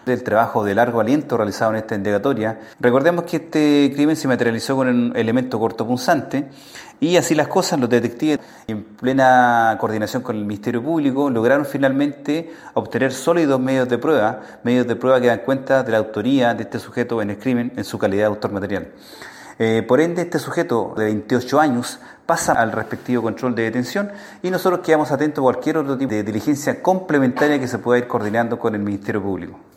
del trabajo de largo aliento realizado en esta indagatoria. Recordemos que este crimen se materializó con un elemento cortopunzante y así las cosas, los detectives, en plena coordinación con el Ministerio Público, lograron finalmente obtener sólidos medios de prueba que dan cuenta de la autoría de este sujeto en el crimen en su calidad de autor material. Por ende, este sujeto de 28 años pasa al respectivo control de detención y nosotros quedamos atentos a cualquier otro tipo de diligencia complementaria que se pueda ir coordinando con el Ministerio Público.